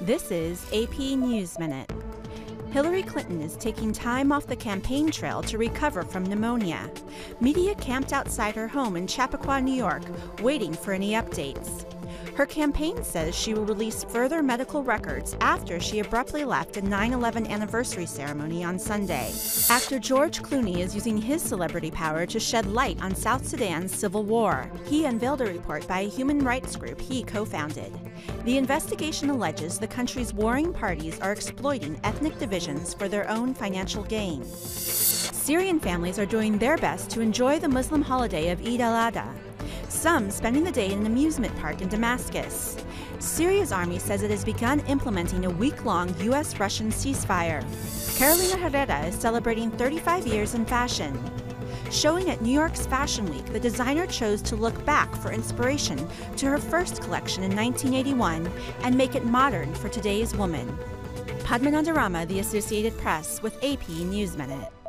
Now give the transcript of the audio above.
This is AP News Minute. Hillary Clinton is taking time off the campaign trail to recover from pneumonia. Media camped outside her home in Chappaqua, New York, waiting for any updates. Her campaign says she will release further medical records after she abruptly left a 9/11 anniversary ceremony on Sunday. Actor George Clooney is using his celebrity power to shed light on South Sudan's civil war. He unveiled a report by a human rights group he co-founded. The investigation alleges the country's warring parties are exploiting ethnic divisions for their own financial gain. Syrian families are doing their best to enjoy the Muslim holiday of Eid al-Adha, some spending the day in an amusement park in Damascus. Syria's army says it has begun implementing a week-long U.S.-Russian ceasefire. Carolina Herrera is celebrating 35 years in fashion. Showing at New York's Fashion Week, the designer chose to look back for inspiration to her first collection in 1981 and make it modern for today's woman. Padmanandarama, The Associated Press, with AP News Minute.